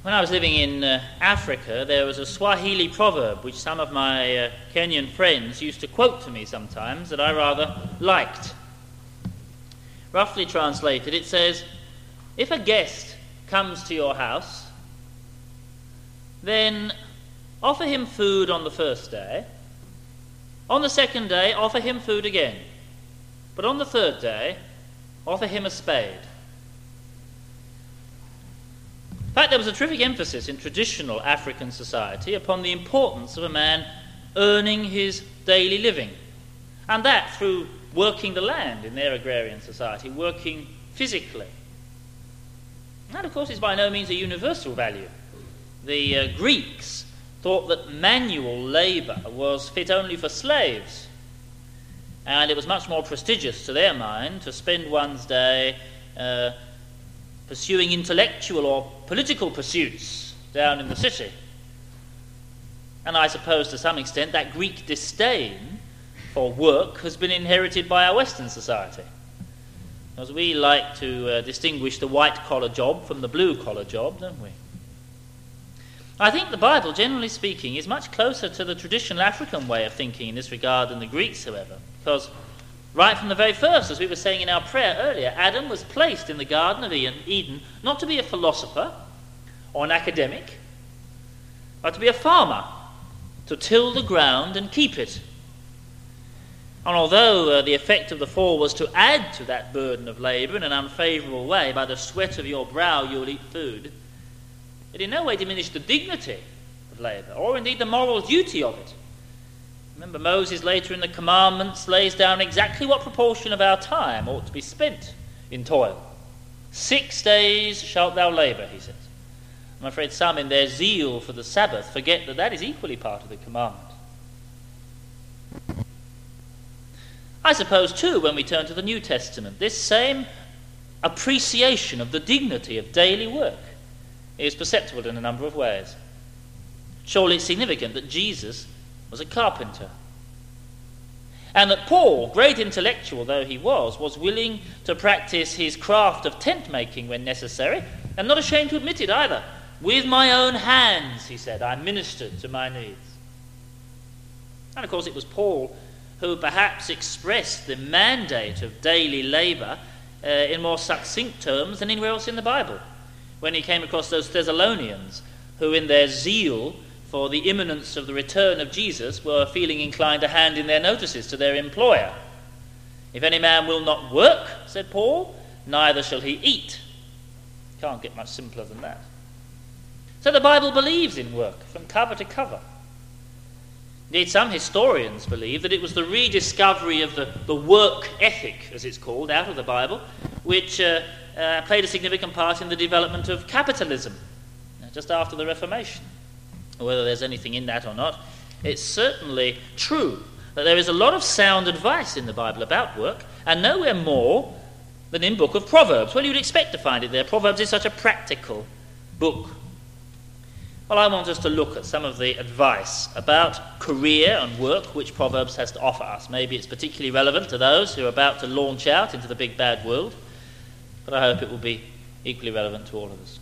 When I was living in Africa, there was a Swahili proverb which some of my Kenyan friends used to quote to me sometimes that I rather liked. Roughly translated, it says, if a guest comes to your house, then offer him food on the first day. On the second day, offer him food again. But on the third day, offer him a spade. In fact, there was a terrific emphasis in traditional African society upon the importance of a man earning his daily living, and that through working the land in their agrarian society, working physically. That, of course, is by no means a universal value. The Greeks thought that manual labour was fit only for slaves, and it was much more prestigious to their mind to spend one's day pursuing intellectual or political pursuits down in the city. And I suppose to some extent that Greek disdain for work has been inherited by our Western society, because we like to distinguish the white-collar job from the blue-collar job, don't we? I think the Bible, generally speaking, is much closer to the traditional African way of thinking in this regard than the Greeks, however, because right from the very first, as we were saying in our prayer earlier, Adam was placed in the Garden of Eden not to be a philosopher or an academic, but to be a farmer, to till the ground and keep it. And although the effect of the fall was to add to that burden of labour in an unfavourable way, by the sweat of your brow you will eat food, it in no way diminished the dignity of labour, or indeed the moral duty of it. Remember, Moses later in the commandments lays down exactly what proportion of our time ought to be spent in toil. 6 days shalt thou labour, he says. I'm afraid some in their zeal for the Sabbath forget that that is equally part of the commandment. I suppose too, when we turn to the New Testament, this same appreciation of the dignity of daily work is perceptible in a number of ways. Surely it's significant that Jesus was a carpenter, and that Paul, great intellectual though he was willing to practice his craft of tent making when necessary, and not ashamed to admit it either. With my own hands, he said, I ministered to my needs. And of course it was Paul who perhaps expressed the mandate of daily labour in more succinct terms than anywhere else in the Bible, when he came across those Thessalonians who in their zeal for the imminence of the return of Jesus were feeling inclined to hand in their notices to their employer. If any man will not work, said Paul, neither shall he eat. Can't get much simpler than that. So the Bible believes in work from cover to cover. Indeed, some historians believe that it was the rediscovery of the work ethic, as it's called, out of the Bible, which played a significant part in the development of capitalism just after the Reformation. Whether there's anything in that or not, it's certainly true that there is a lot of sound advice in the Bible about work, and nowhere more than in book of Proverbs. Well, you'd expect to find it there. Proverbs is such a practical book. Well, I want us to look at some of the advice about career and work which Proverbs has to offer us. Maybe it's particularly relevant to those who are about to launch out into the big bad world, but I hope it will be equally relevant to all of us.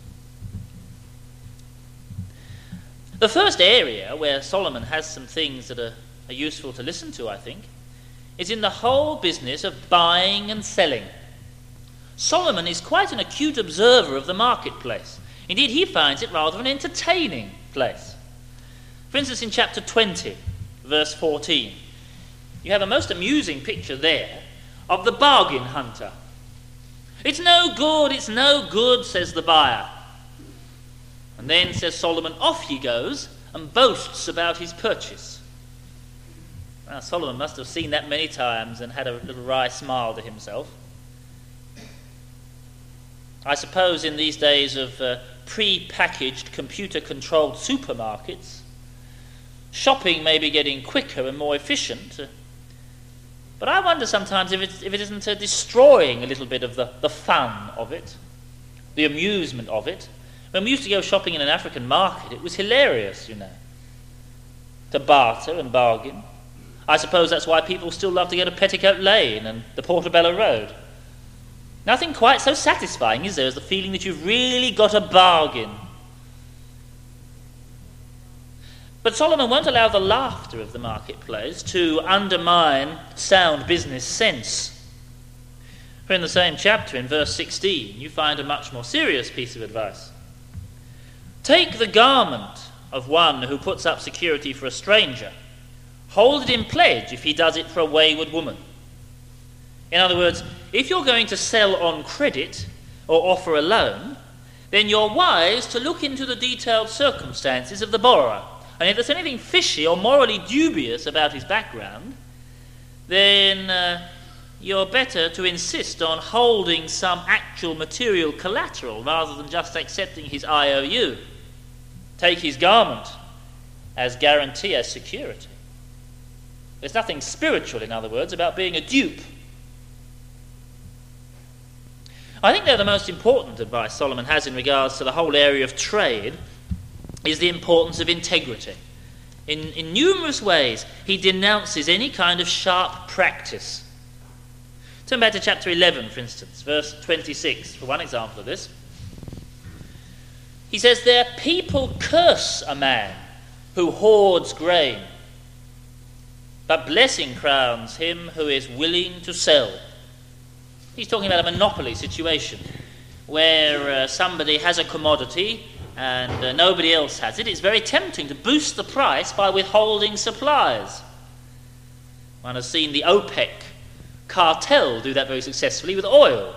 The first area where Solomon has some things that are useful to listen to, I think, is in the whole business of buying and selling. Solomon is quite an acute observer of the marketplace. Indeed, he finds it rather an entertaining place. For instance, in chapter 20, verse 14, you have a most amusing picture there of the bargain hunter. It's no good, says the buyer. And then, says Solomon, off he goes and boasts about his purchase. Now, Solomon must have seen that many times and had a little wry smile to himself. I suppose in these days of pre-packaged, computer-controlled supermarkets, shopping may be getting quicker and more efficient. But I wonder sometimes if it isn't destroying a little bit of the fun of it, the amusement of it. When we used to go shopping in an African market, it was hilarious, to barter and bargain. I suppose that's why people still love to go to Petticoat Lane and the Portobello Road. Nothing quite so satisfying, is there, as the feeling that you've really got a bargain. But Solomon won't allow the laughter of the marketplace to undermine sound business sense. For in the same chapter, in verse 16, you find a much more serious piece of advice. Take the garment of one who puts up security for a stranger. Hold it in pledge if he does it for a wayward woman. In other words, if you're going to sell on credit or offer a loan, then you're wise to look into the detailed circumstances of the borrower. And if there's anything fishy or morally dubious about his background, then you're better to insist on holding some actual material collateral rather than just accepting his IOU. Take his garment as guarantee, as security. There's nothing spiritual, in other words, about being a dupe. I think the most important advice Solomon has in regards to the whole area of trade is the importance of integrity. In numerous ways, he denounces any kind of sharp practice. Turn back to chapter 11, for instance, verse 26, for one example of this. He says, "Their people curse a man who hoards grain, but blessing crowns him who is willing to sell." He's talking about a monopoly situation where somebody has a commodity and nobody else has it. It's very tempting to boost the price by withholding supplies. One has seen the OPEC cartel do that very successfully with oil.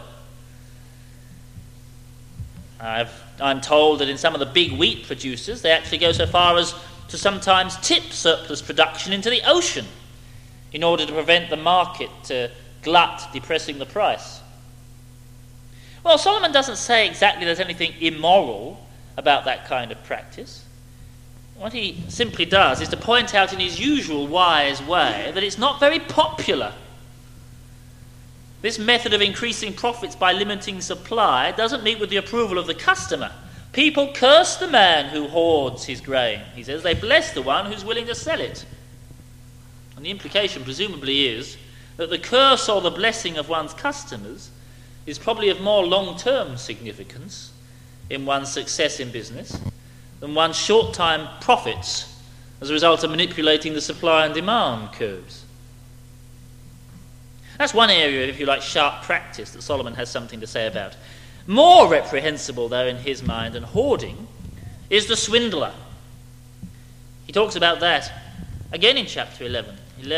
I'm told that in some of the big wheat producers, they actually go so far as to sometimes tip surplus production into the ocean in order to prevent the market glut depressing the price. Well, Solomon doesn't say exactly there's anything immoral about that kind of practice. What he simply does is to point out in his usual wise way that it's not very popular. This method of increasing profits by limiting supply doesn't meet with the approval of the customer. People curse the man who hoards his grain. He says they bless the one who's willing to sell it. And the implication presumably is that the curse or the blessing of one's customers is probably of more long-term significance in one's success in business than one's short-time profits as a result of manipulating the supply and demand curves. That's one area, if you like, sharp practice that Solomon has something to say about. More reprehensible, though, in his mind than hoarding is the swindler. He talks about that again in chapter 11,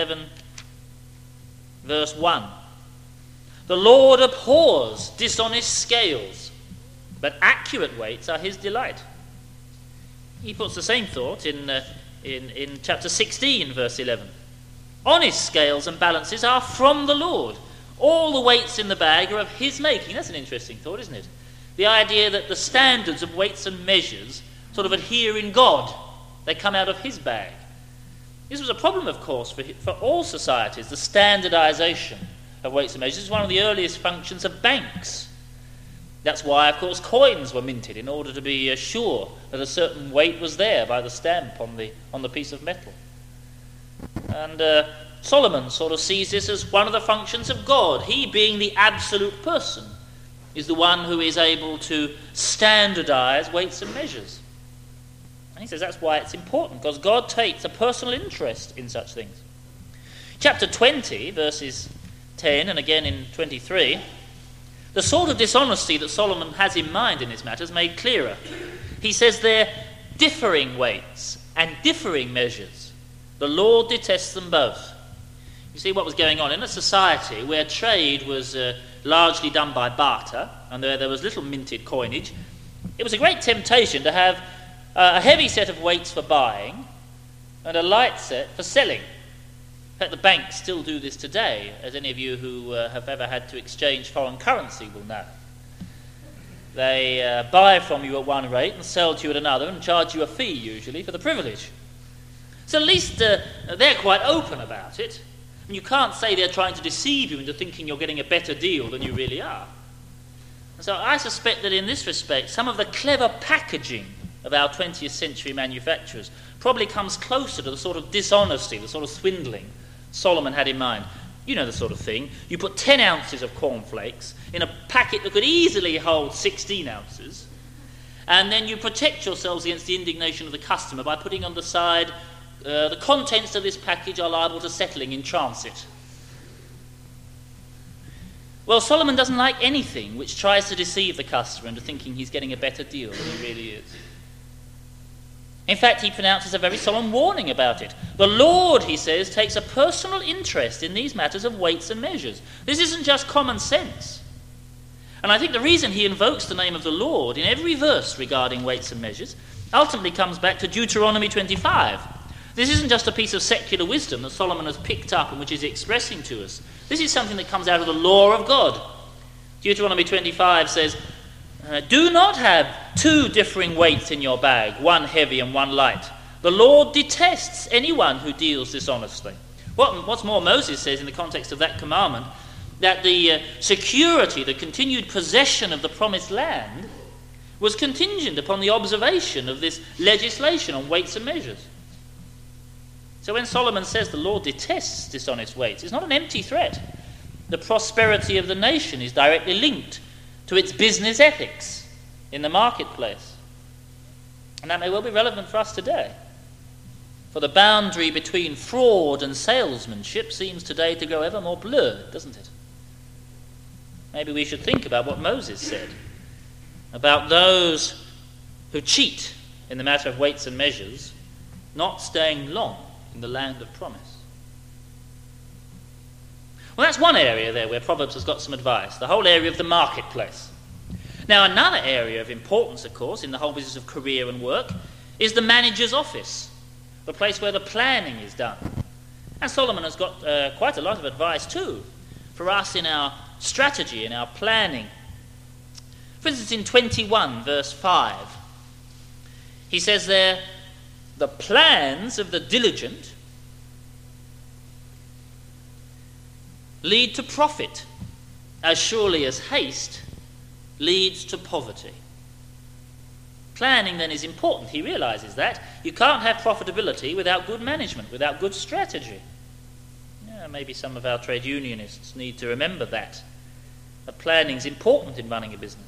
verse 1. The Lord abhors dishonest scales, but accurate weights are his delight. He puts the same thought in chapter 16, verse 11. Honest scales and balances are from the Lord. All the weights in the bag are of his making. That's an interesting thought, isn't it? The idea that the standards of weights and measures sort of adhere in God. They come out of his bag. This was a problem, of course, for all societies, the standardization of weights and measures. This is one of the earliest functions of banks. That's why, of course, coins were minted, in order to be sure that a certain weight was there by the stamp on the piece of metal. And Solomon sort of sees this as one of the functions of God. He, being the absolute person, is the one who is able to standardize weights and measures. And he says that's why it's important, because God takes a personal interest in such things. Chapter 20, verses 10 and again in 23, the sort of dishonesty that Solomon has in mind in this matter is made clearer. He says they're differing weights and differing measures. The Lord detests them both. You see what was going on in a society where trade was largely done by barter, and there was little minted coinage. It was a great temptation to have a heavy set of weights for buying and a light set for selling. In fact, the banks still do this today, as any of you who have ever had to exchange foreign currency will know. They buy from you at one rate and sell to you at another and charge you a fee, usually, for the privilege. So at least they're quite open about it. And you can't say they're trying to deceive you into thinking you're getting a better deal than you really are. And so I suspect that in this respect, some of the clever packaging of our 20th century manufacturers probably comes closer to the sort of dishonesty, the sort of swindling Solomon had in mind. You know the sort of thing. You put 10 ounces of cornflakes in a packet that could easily hold 16 ounces, and then you protect yourselves against the indignation of the customer by putting on the side, the contents of this package are liable to settling in transit. Well, Solomon doesn't like anything which tries to deceive the customer into thinking he's getting a better deal than he really is. In fact, he pronounces a very solemn warning about it. The Lord, he says, takes a personal interest in these matters of weights and measures. This isn't just common sense. And I think the reason he invokes the name of the Lord in every verse regarding weights and measures ultimately comes back to Deuteronomy 25. This isn't just a piece of secular wisdom that Solomon has picked up and which he's expressing to us. This is something that comes out of the law of God. Deuteronomy 25 says, do not have two differing weights in your bag, one heavy and one light. The Lord detests anyone who deals dishonestly. What's more, Moses says in the context of that commandment that the security, the continued possession of the promised land was contingent upon the observation of this legislation on weights and measures. So when Solomon says the Lord detests dishonest weights, it's not an empty threat. The prosperity of the nation is directly linked to its business ethics in the marketplace. And that may well be relevant for us today. For the boundary between fraud and salesmanship seems today to grow ever more blurred, doesn't it? Maybe we should think about what Moses said about those who cheat in the matter of weights and measures not staying long in the land of promise. Well, that's one area there where Proverbs has got some advice, the whole area of the marketplace. Now, another area of importance, of course, in the whole business of career and work is the manager's office, the place where the planning is done. And Solomon has got quite a lot of advice too for us in our strategy, in our planning. For instance, in 21 verse 5, he says there, the plans of the diligent lead to profit as surely as haste leads to poverty. Planning then is important. He realizes that. You can't have profitability without good management, without good strategy. Yeah, maybe some of our trade unionists need to remember that planning is important in running a business.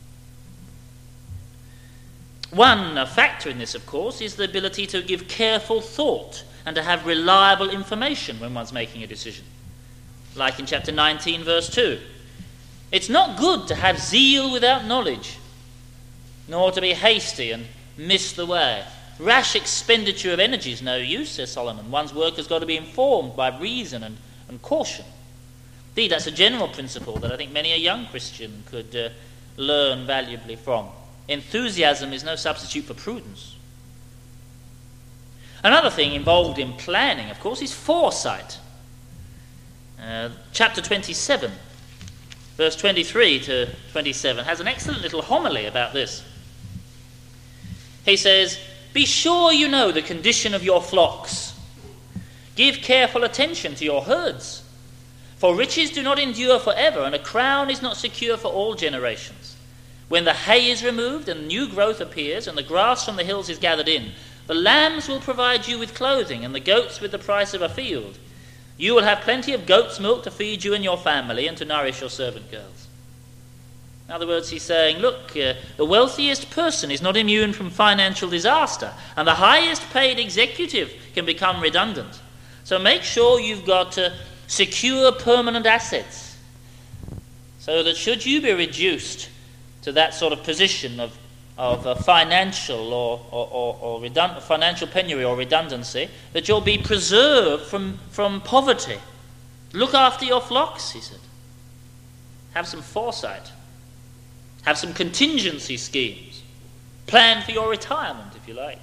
One factor in this, of course, is the ability to give careful thought and to have reliable information when one's making a decision. Like in chapter 19, verse 2. It's not good to have zeal without knowledge, nor to be hasty and miss the way. Rash expenditure of energy is no use, says Solomon. One's work has got to be informed by reason and caution. Indeed, that's a general principle that I think many a young Christian could learn valuably from. Enthusiasm is no substitute for prudence. Another thing involved in planning, of course, is foresight. Chapter 27, verse 23 to 27, has an excellent little homily about this. He says, be sure you know the condition of your flocks. Give careful attention to your herds. For riches do not endure forever, and a crown is not secure for all generations. When the hay is removed and new growth appears, and the grass from the hills is gathered in, the lambs will provide you with clothing, and the goats with the price of a field. You will have plenty of goat's milk to feed you and your family, and to nourish your servant girls. In other words, he's saying, look, the wealthiest person is not immune from financial disaster, and the highest paid executive can become redundant. So make sure you've got secure permanent assets, so that should you be reduced to that sort of position of financial or financial penury or redundancy, that you'll be preserved from poverty. Look after your flocks, he said. Have some foresight. Have some contingency schemes. Plan for your retirement, if you like.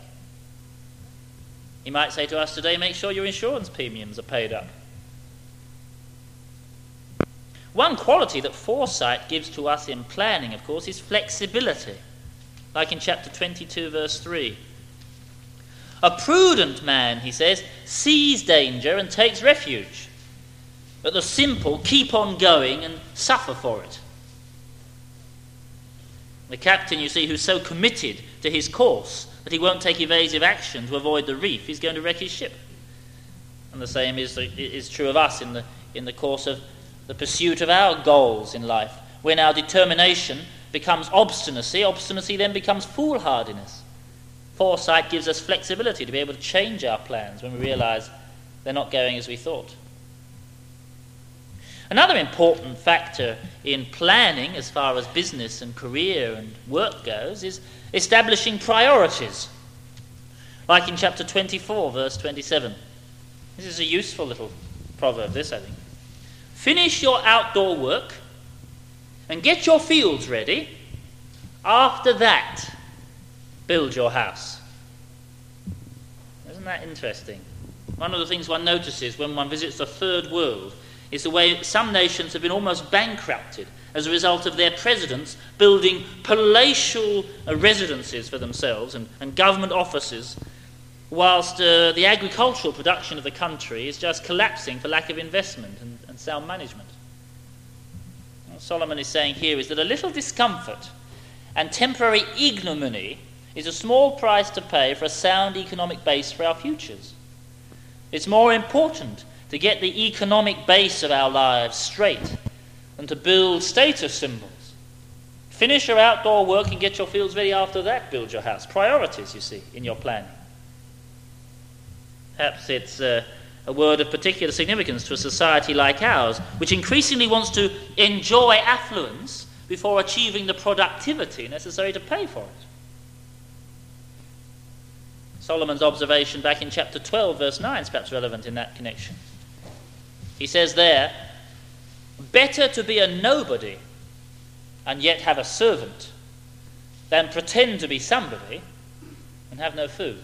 He might say to us today, make sure your insurance premiums are paid up. One quality that foresight gives to us in planning, of course, is flexibility. Like in chapter 22, verse 3. A prudent man, he says, sees danger and takes refuge. But the simple keep on going and suffer for it. The captain, you see, who's so committed to his course that he won't take evasive action to avoid the reef, is going to wreck his ship. And the same is true of us in the course of the pursuit of our goals in life, when our determination becomes obstinacy. Obstinacy then becomes foolhardiness. Foresight gives us flexibility to be able to change our plans when we realise they're not going as we thought. Another important factor in planning as far as business and career and work goes is establishing priorities. Like in chapter 24, verse 27. This is a useful little proverb, this, I think. Finish your outdoor work and get your fields ready. After that, build your house. Isn't that interesting? One of the things one notices when one visits the third world is the way some nations have been almost bankrupted as a result of their presidents building palatial residences for themselves and government offices, whilst the agricultural production of the country is just collapsing for lack of investment and sound management. What Solomon is saying here is that a little discomfort and temporary ignominy is a small price to pay for a sound economic base for our futures. It's more important to get the economic base of our lives straight than to build status symbols. Finish your outdoor work and get your fields ready. After that, build your house. Priorities, you see, in your planning. Perhaps it's a word of particular significance to a society like ours, which increasingly wants to enjoy affluence before achieving the productivity necessary to pay for it. Solomon's observation back in chapter 12, verse 9 is perhaps relevant in that connection. He says there, better to be a nobody and yet have a servant than pretend to be somebody and have no food.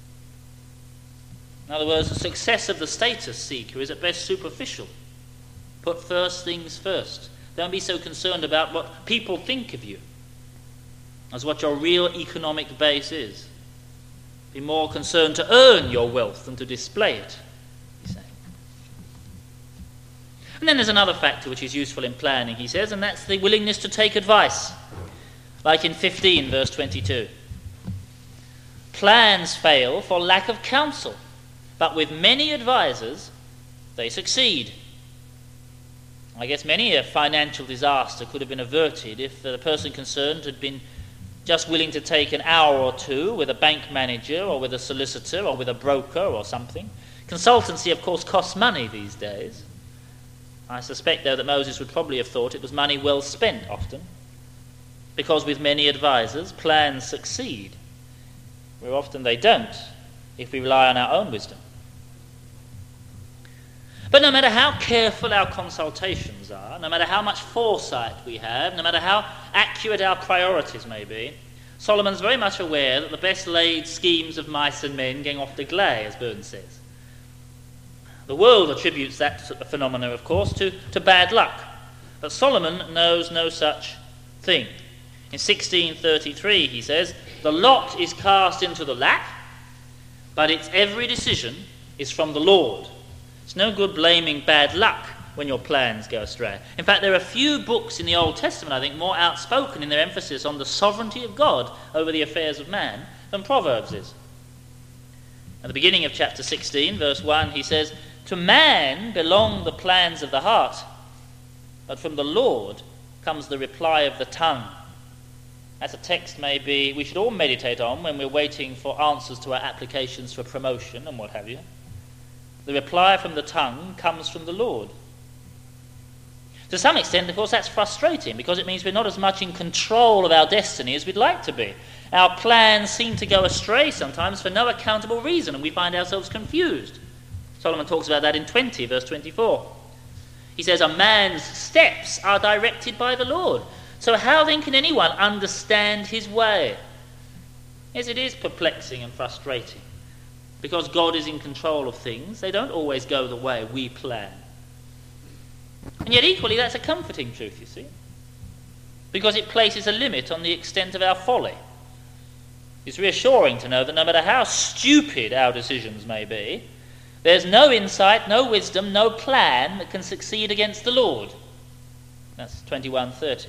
In other words, the success of the status seeker is at best superficial. Put first things first. Don't be so concerned about what people think of you as what your real economic base is. Be more concerned to earn your wealth than to display it, he's saying. And then there's another factor which is useful in planning, he says, and that's the willingness to take advice. Like in 15, verse 22. Plans fail for lack of counsel, but with many advisers, they succeed. I guess many a financial disaster could have been averted if the person concerned had been just willing to take an hour or two with a bank manager or with a solicitor or with a broker or something. Consultancy, of course, costs money these days. I suspect, though, that Moses would probably have thought it was money well spent often, because with many advisers, plans succeed, where often they don't, if we rely on our own wisdom. But no matter how careful our consultations are, no matter how much foresight we have, no matter how accurate our priorities may be, Solomon's very much aware that the best laid schemes of mice and men gang off the gley, as Burns says. The world attributes that phenomena, of course, to bad luck. But Solomon knows no such thing. In 1633, he says, the lot is cast into the lap, but its every decision is from the Lord. It's no good blaming bad luck when your plans go astray. In fact, there are few books in the Old Testament, I think, more outspoken in their emphasis on the sovereignty of God over the affairs of man than Proverbs is. At the beginning of chapter 16, verse 1, he says, to man belong the plans of the heart, but from the Lord comes the reply of the tongue. That's a text maybe we should all meditate on when we're waiting for answers to our applications for promotion and what have you. The reply from the tongue comes from the Lord. To some extent, of course, that's frustrating because it means we're not as much in control of our destiny as we'd like to be. Our plans seem to go astray sometimes for no accountable reason, and we find ourselves confused. Solomon talks about that in 20, verse 24. He says, a man's steps are directed by the Lord. So how then can anyone understand his way? Yes, it is perplexing and frustrating. Because God is in control of things, they don't always go the way we plan. And yet equally that's a comforting truth, you see. Because it places a limit on the extent of our folly. It's reassuring to know that no matter how stupid our decisions may be, there's no insight, no wisdom, no plan that can succeed against the Lord. That's 21:30.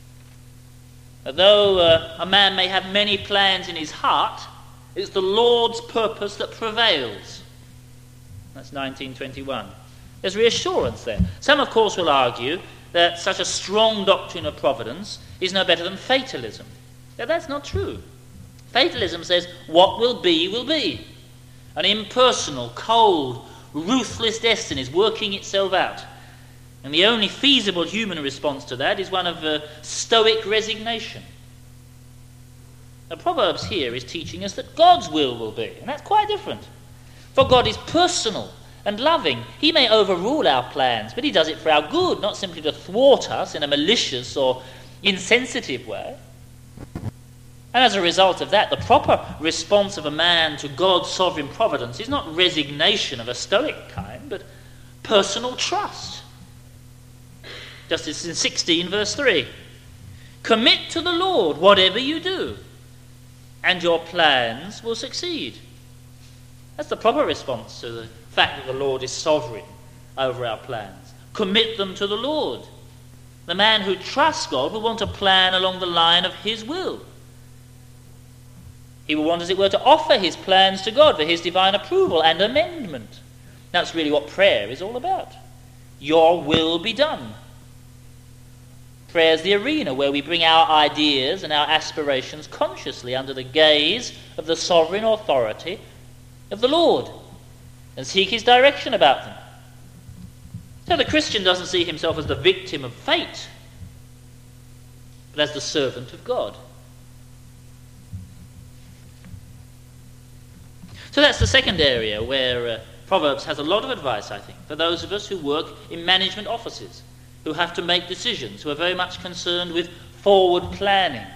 Though a man may have many plans in his heart, it's the Lord's purpose that prevails. That's 19:21. There's reassurance there. Some, of course, will argue that such a strong doctrine of providence is no better than fatalism. Now, that's not true. Fatalism says what will be will be. An impersonal, cold, ruthless destiny is working itself out. And the only feasible human response to that is one of stoic resignation. The Proverbs here is teaching us that God's will be, and that's quite different. For God is personal and loving. He may overrule our plans, but he does it for our good, not simply to thwart us in a malicious or insensitive way. And as a result of that, the proper response of a man to God's sovereign providence is not resignation of a stoic kind, but personal trust. Just as in 16 verse 3. Commit to the Lord whatever you do, and your plans will succeed. That's the proper response to the fact that the Lord is sovereign over our plans. Commit them to the Lord. The man who trusts God will want to plan along the line of his will. He will want, as it were, to offer his plans to God for his divine approval and amendment. That's really what prayer is all about. Your will be done. Prayer is the arena where we bring our ideas and our aspirations consciously under the gaze of the sovereign authority of the Lord and seek his direction about them. So the Christian doesn't see himself as the victim of fate, but as the servant of God. So that's the second area where Proverbs has a lot of advice, I think, for those of us who work in management offices, who have to make decisions, who are very much concerned with forward planning.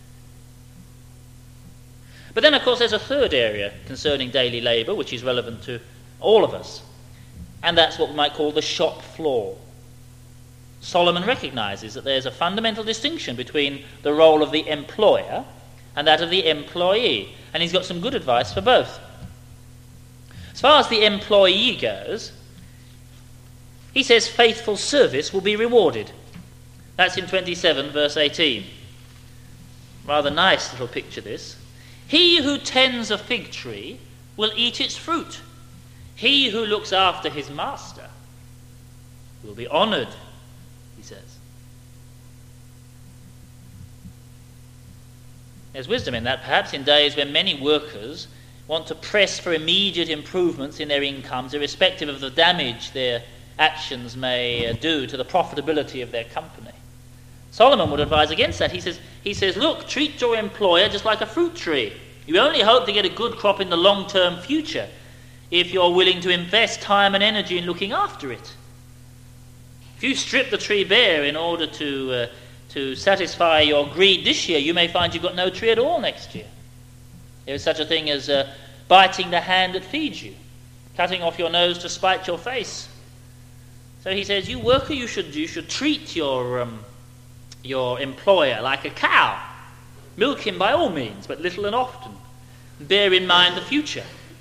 But then, of course, there's a third area concerning daily labour, which is relevant to all of us, and that's what we might call the shop floor. Solomon recognises that there's a fundamental distinction between the role of the employer and that of the employee, and he's got some good advice for both. As far as the employee goes, he says faithful service will be rewarded. That's in 27 verse 18. Rather nice little picture this. He who tends a fig tree will eat its fruit. He who looks after his master will be honoured, he says. There's wisdom in that, perhaps in days when many workers want to press for immediate improvements in their incomes, irrespective of the damage their actions may do to the profitability of their company. Solomon would advise against that. He says, look, treat your employer just like a fruit tree. You only hope to get a good crop in the long-term future if you're willing to invest time and energy in looking after it. If you strip the tree bare in order to satisfy your greed this year, you may find you've got no tree at all next year. There is such a thing as biting the hand that feeds you, cutting off your nose to spite your face. So he says, you worker, you should treat your employer like a cow. Milk him by all means, but little and often. Bear in mind the future.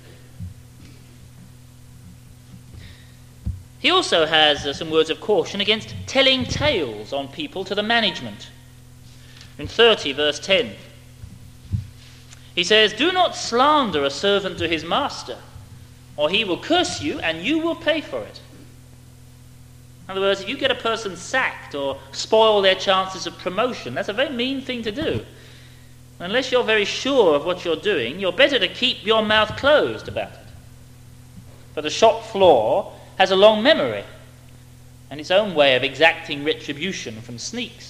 He also has some words of caution against telling tales on people to the management. In 30 verse 10, he says, do not slander a servant to his master, or he will curse you and you will pay for it. In other words, if you get a person sacked or spoil their chances of promotion, that's a very mean thing to do. Unless you're very sure of what you're doing, you're better to keep your mouth closed about it. For the shop floor has a long memory and its own way of exacting retribution from sneaks.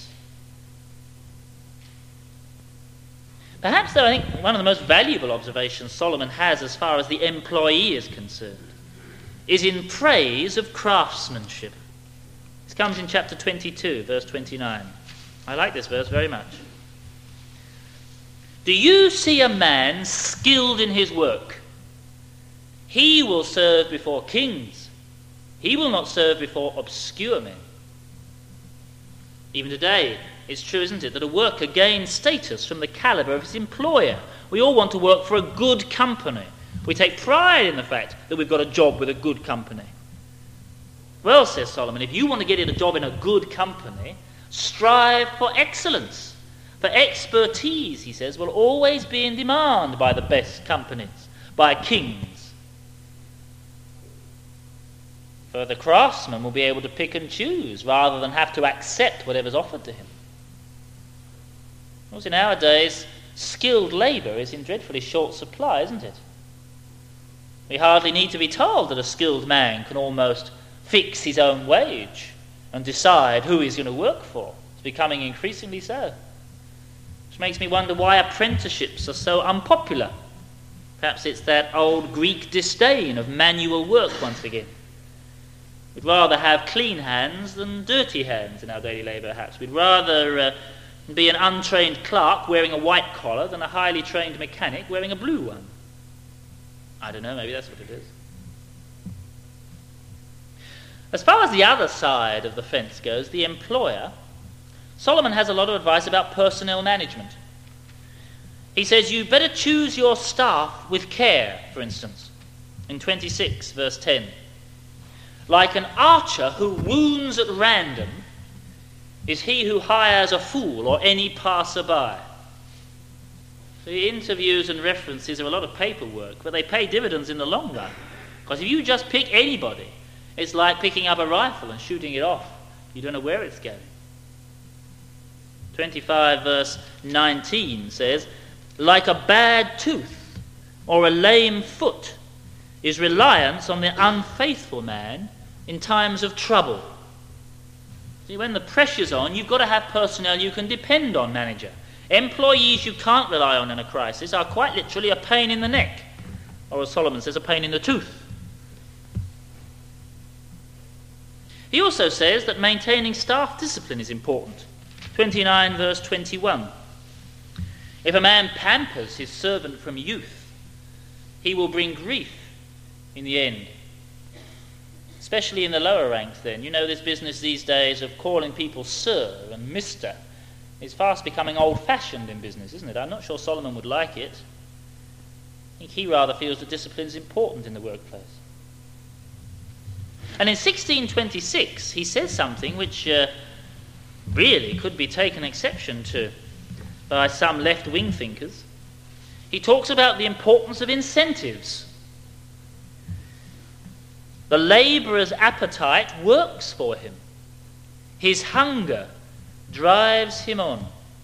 Perhaps, though, I think one of the most valuable observations Solomon has as far as the employee is concerned is in praise of craftsmanship. This comes in chapter 22, verse 29. I like this verse very much. Do you see a man skilled in his work? He will serve before kings. He will not serve before obscure men. Even today, it's true, isn't it, that a worker gains status from the calibre of his employer. We all want to work for a good company. We take pride in the fact that we've got a job with a good company. Well, says Solomon, if you want to get a job in a good company, strive for excellence. For expertise, he says, will always be in demand by the best companies, by kings. For the craftsman will be able to pick and choose rather than have to accept whatever's offered to him. Also nowadays, skilled labour is in dreadfully short supply, isn't it? We hardly need to be told that a skilled man can almost fix his own wage and decide who he's going to work for. It's becoming increasingly so. Which makes me wonder why apprenticeships are so unpopular. Perhaps it's that old Greek disdain of manual work once again. We'd rather have clean hands than dirty hands in our daily labour, perhaps. We'd rather be an untrained clerk wearing a white collar than a highly trained mechanic wearing a blue one. I don't know, maybe that's what it is. As far as the other side of the fence goes, the employer, Solomon has a lot of advice about personnel management. He says you better choose your staff with care, for instance, in 26 verse 10. Like an archer who wounds at random is he who hires a fool or any passerby. The interviews and references are a lot of paperwork, but they pay dividends in the long run. Because if you just pick anybody, it's like picking up a rifle and shooting it off. You don't know where it's going. 25 verse 19 says, like a bad tooth or a lame foot is reliance on the unfaithful man in times of trouble. See, when the pressure's on, you've got to have personnel you can depend on, manager. Employees you can't rely on in a crisis are quite literally a pain in the neck, or as Solomon says, a pain in the tooth. He also says that maintaining staff discipline is important. 29 verse 21. If a man pampers his servant from youth, he will bring grief in the end. Especially in the lower ranks then. You know, this business these days of calling people sir and mister is fast becoming old-fashioned in business, isn't it? I'm not sure Solomon would like it. I think he rather feels that discipline is important in the workplace. And in 1626, he says something which really could be taken exception to by some left-wing thinkers. He talks about the importance of incentives. The labourer's appetite works for him. His hunger drives him on.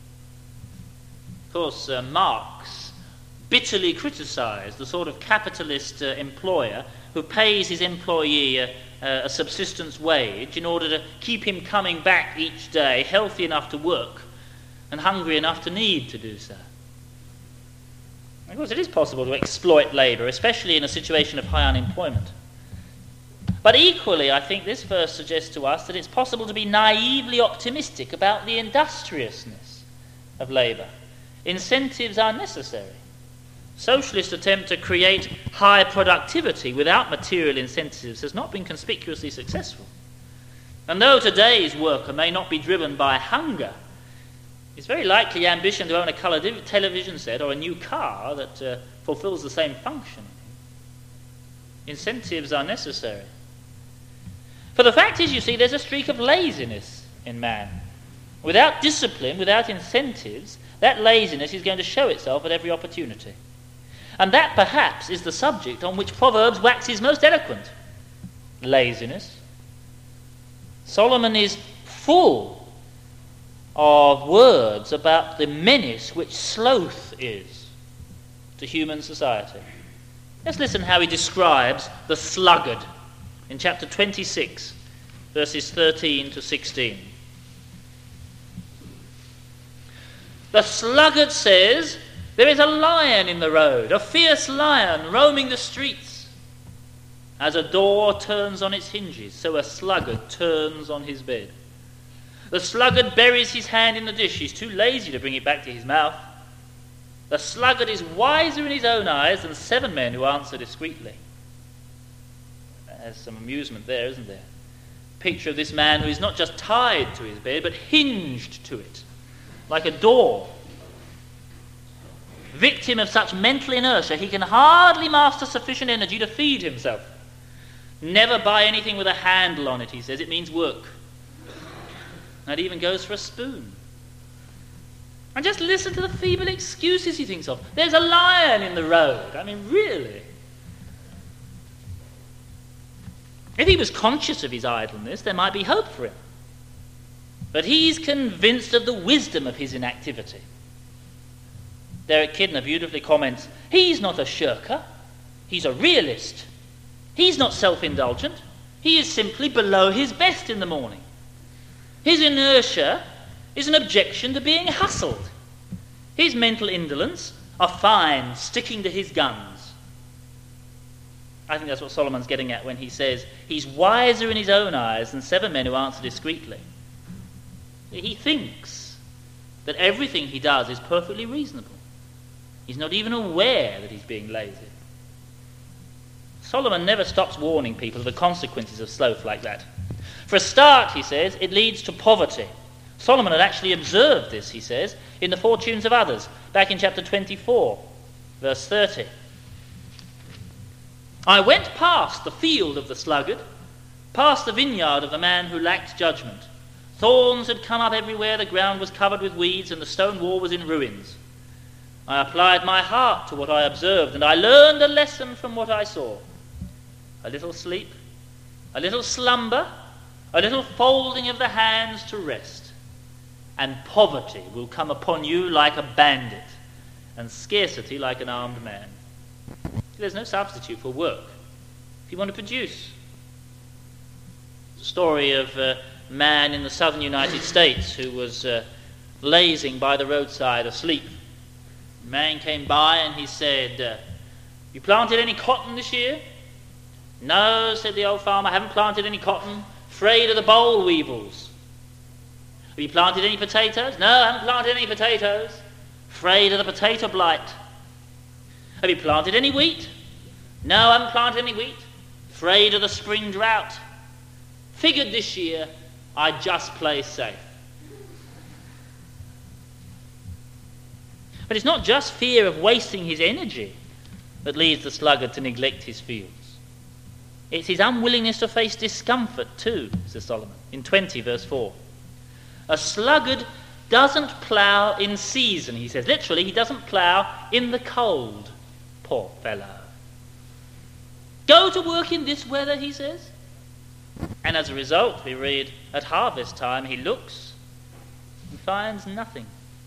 Of course, Marx bitterly criticised the sort of capitalist employer who pays his employee a subsistence wage in order to keep him coming back each day, healthy enough to work and hungry enough to need to do so. Of course, it is possible to exploit labour, especially in a situation of high unemployment. But equally, I think this verse suggests to us that it's possible to be naively optimistic about the industriousness of labour. Incentives are necessary. Socialist attempt to create high productivity without material incentives has not been conspicuously successful. And though today's worker may not be driven by hunger, it's very likely ambition to own a colour television set or a new car that fulfills the same function. Incentives are necessary. For the fact is, you see, there's a streak of laziness in man. Without discipline, without incentives, that laziness is going to show itself at every opportunity. And that perhaps is the subject on which Proverbs waxes most eloquent. Laziness. Solomon is full of words about the menace which sloth is to human society. Let's listen how he describes the sluggard in chapter 26, verses 13 to 16. The sluggard says, there is a lion in the road, a fierce lion roaming the streets. As a door turns on its hinges, so a sluggard turns on his bed. The sluggard buries his hand in the dish. He's too lazy to bring it back to his mouth. The sluggard is wiser in his own eyes than 7 men who answer discreetly. There's some amusement there, isn't there? Picture of this man who is not just tied to his bed, but hinged to it, like a door. Victim of such mental inertia, he can hardly master sufficient energy to feed himself. Never buy anything with a handle on it, he says. It means work. And it even goes for a spoon. And just listen to the feeble excuses he thinks of. There's a lion in the road. I mean, really. If he was conscious of his idleness, there might be hope for him. But he's convinced of the wisdom of his inactivity. Derek Kidner beautifully comments, he's not a shirker, he's a realist. He's not self-indulgent, he is simply below his best in the morning. His inertia is an objection to being hustled. His mental indolence are fine sticking to his guns. I think that's what Solomon's getting at when he says he's wiser in his own eyes than 7 men who answer discreetly. He thinks that everything he does is perfectly reasonable. He's not even aware that he's being lazy. Solomon never stops warning people of the consequences of sloth like that. For a start, he says, it leads to poverty. Solomon had actually observed this, he says, in the fortunes of others, back in chapter 24, verse 30. I went past the field of the sluggard, past the vineyard of the man who lacked judgment. Thorns had come up everywhere, the ground was covered with weeds, and the stone wall was in ruins. I applied my heart to what I observed, and I learned a lesson from what I saw. A little sleep, a little slumber, a little folding of the hands to rest, and poverty will come upon you like a bandit, and scarcity like an armed man. There's no substitute for work if you want to produce. It's a story of a man in the southern United States who was lazing by the roadside asleep. The man came by and he said, you planted any cotton this year? No, said the old farmer, I haven't planted any cotton. Afraid of the boll weevils. Have you planted any potatoes? No, I haven't planted any potatoes. Afraid of the potato blight. Have you planted any wheat? No, I haven't planted any wheat. Afraid of the spring drought. Figured this year I'd just play safe. But it's not just fear of wasting his energy that leads the sluggard to neglect his fields. It's his unwillingness to face discomfort too, says Solomon, in 20 verse 4. A sluggard doesn't plough in season, he says. Literally, he doesn't plough in the cold, poor fellow. Go to work in this weather, he says. And as a result, we read, at harvest time he looks and finds nothing.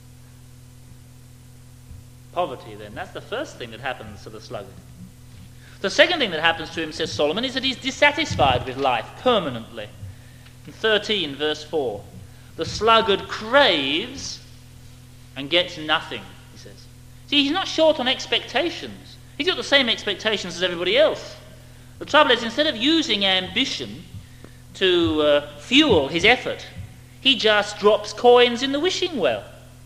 Poverty, then, that's the first thing that happens to the sluggard. The second thing that happens to him, says Solomon, is that he's dissatisfied with life permanently. In 13, verse 4, the sluggard craves and gets nothing, he says. See, he's not short on expectations. He's got the same expectations as everybody else. The trouble is, instead of using ambition to fuel his effort, he just drops coins in the wishing well.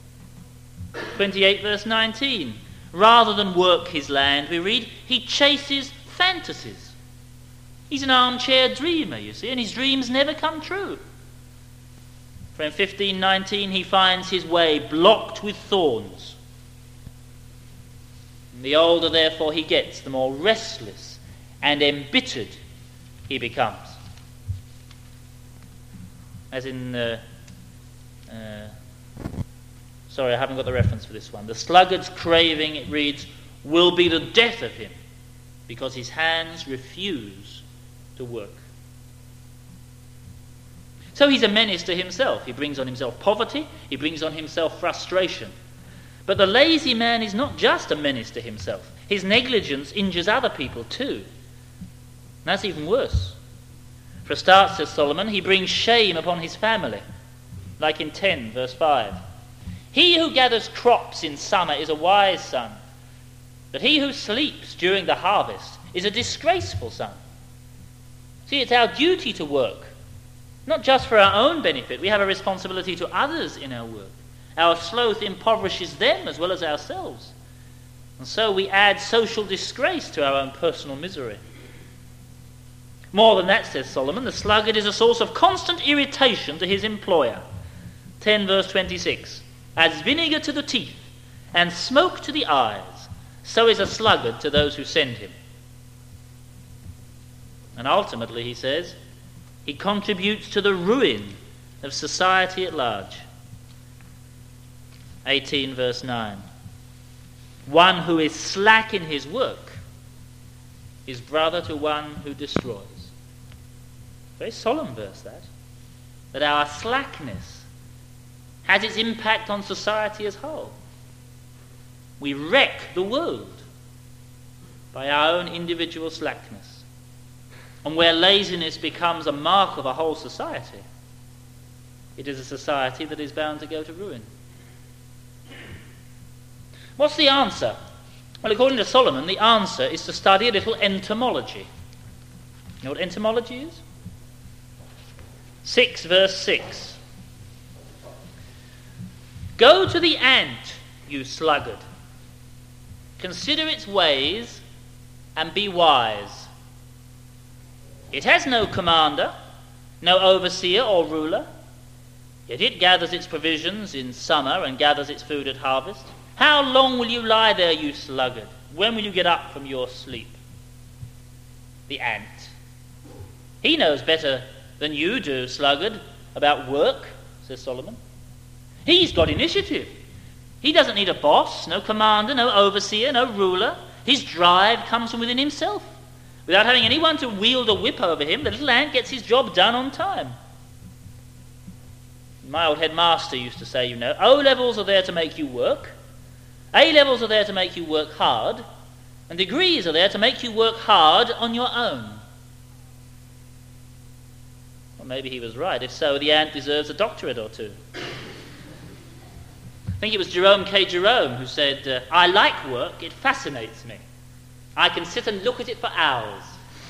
28 verse 19. Rather than work his land, we read, he chases fantasies. He's an armchair dreamer, you see, and his dreams never come true. For in 15:19 he finds his way blocked with thorns. And the older, therefore, he gets, the more restless and embittered he becomes. As in... Sorry, I haven't got the reference for this one. The sluggard's craving, it reads, will be the death of him because his hands refuse to work. So he's a menace to himself. He brings on himself poverty. He brings on himself frustration. But the lazy man is not just a menace to himself. His negligence injures other people too. And that's even worse. For a start, says Solomon, he brings shame upon his family. Like in 10, verse 5. He who gathers crops in summer is a wise son, but he who sleeps during the harvest is a disgraceful son. See, it's our duty to work, not just for our own benefit. We have a responsibility to others in our work. Our sloth impoverishes them as well as ourselves. And so we add social disgrace to our own personal misery. More than that, says Solomon, the sluggard is a source of constant irritation to his employer. 10 verse 26. As vinegar to the teeth and smoke to the eyes, so is a sluggard to those who send him. And ultimately, he says, he contributes to the ruin of society at large. 18 verse 9. One who is slack in his work is brother to one who destroys. Very solemn verse, that our slackness has its impact on society as a whole. We wreck the world by our own individual slackness. And where laziness becomes a mark of a whole society, it is a society that is bound to go to ruin. What's the answer? Well, according to Solomon, the answer is to study a little entomology. You know what entomology is? 6 verse 6. Go to the ant, you sluggard. Consider its ways and be wise. It has no commander, no overseer or ruler, yet it gathers its provisions in summer and gathers its food at harvest. How long will you lie there, you sluggard? When will you get up from your sleep? The ant. He knows better than you do, sluggard, about work, says Solomon. He's got initiative. He doesn't need a boss, no commander, no overseer, no ruler. His drive comes from within himself. Without having anyone to wield a whip over him, the little ant gets his job done on time. My old headmaster used to say, you know, O-levels are there to make you work, A-levels are there to make you work hard, and degrees are there to make you work hard on your own. Well, maybe he was right. If so, the ant deserves a doctorate or two. I think it was Jerome K. Jerome who said, I like work, it fascinates me. I can sit and look at it for hours.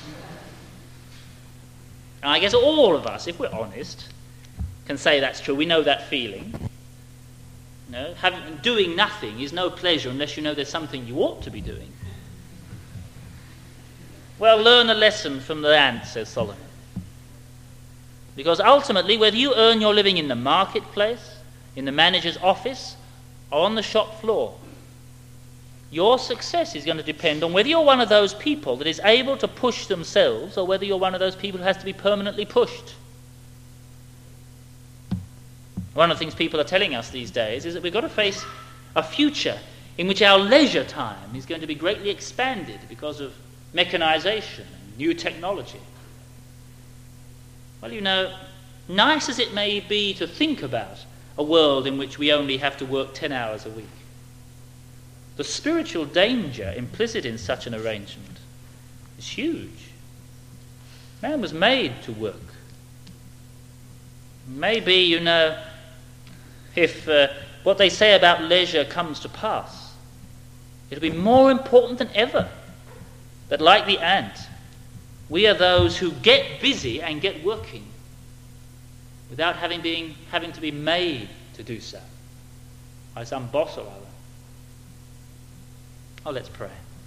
And I guess all of us, if we're honest, can say that's true. We know that feeling. You know, doing nothing is no pleasure unless you know there's something you ought to be doing. Well, learn a lesson from the ant, says Solomon. Because ultimately, whether you earn your living in the marketplace, in the manager's office, or on the shop floor, your success is going to depend on whether you're one of those people that is able to push themselves or whether you're one of those people who has to be permanently pushed. One of the things people are telling us these days is that we've got to face a future in which our leisure time is going to be greatly expanded because of mechanization and new technology. Well, you know, nice as it may be to think about a world in which we only have to work 10 hours a week, the spiritual danger implicit in such an arrangement is huge. Man was made to work. Maybe, you know, if what they say about leisure comes to pass, it'll be more important than ever that, like the ant, we are those who get busy and get working without having to be made to do so by some boss or other. Oh, let's pray.